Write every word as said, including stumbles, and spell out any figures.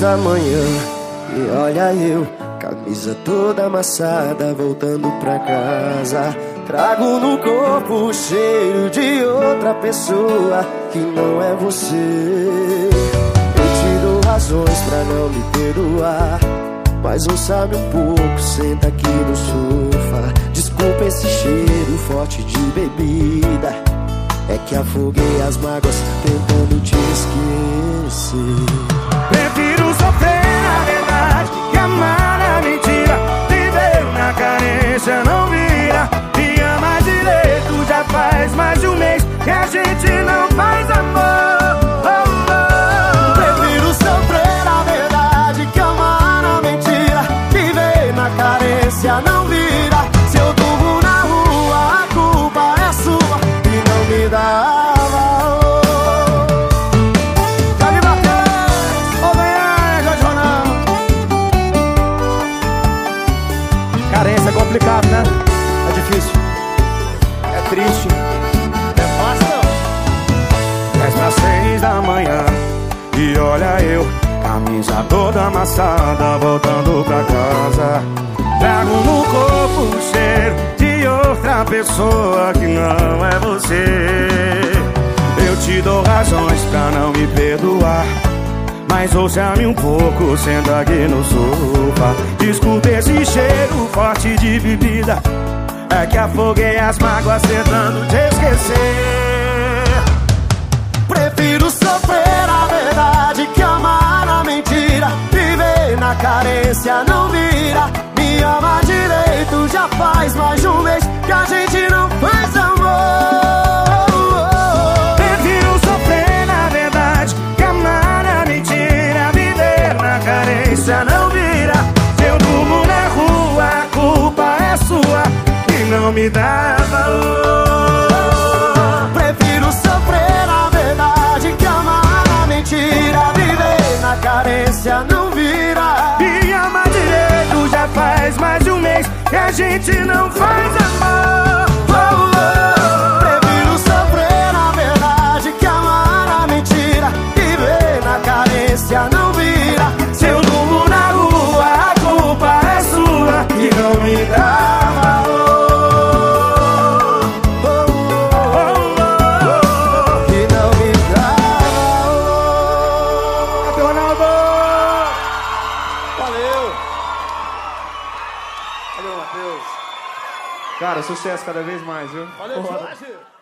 da manhã e olha eu, camisa toda amassada, voltando pra casa. Trago no corpo o cheiro de outra pessoa que não é você. Eu te dou razões pra não me perdoar, mas ouça-me um pouco, senta aqui no sofá. Desculpa esse cheiro forte de bebida, é que afoguei as mágoas tentando te esquecer. Prefiro sofrer na verdade que amar na mentira. Viver na carência não vira. Me ama direito, já faz mais de um mês que a gente não faz amor. Oh, oh. Prefiro sofrer na verdade que amar na mentira. Viver na carência não vira. Se eu durmo na rua, a culpa é sua e não me dá valor. Carência é complicado, né? É difícil, é triste, é fácil não. Dez para seis da manhã e olha eu, camisa toda amassada, voltando pra casa. Trago no corpo o cheiro de outra pessoa que não é você. Eu te dou razões pra não me perdoar, mas ouça-me um pouco, senta aqui no sofá. Desculpa esse cheiro forte de bebida, é que afoguei as mágoas tentando te esquecer. Prefiro sofrer a verdade que amar a mentira. Viver na carência não vira. Me ama direito, já faz mais de um mês que a gente não faz amor. Prefiro sofrer na verdade que amar a mentira. Viver na carência não vira. Se eu durmo na rua, a culpa é sua e não me dá valor. Prefiro sofrer a verdade que amar a mentira. Viver na carência não vira. Me ama direito, já faz mais de um mês que a gente não faz amor. Oh, oh. Prefiro sofrer na verdade que amar a mentira. Viver na carência não vira. Se eu durmo na rua, a culpa é sua e não me dá valor. Oh, oh, oh, que não me dá valor. Ronaldo! Valeu! Valeu, Matheus. Cara, sucesso cada vez mais, viu? Valeu, Porra. Jorge!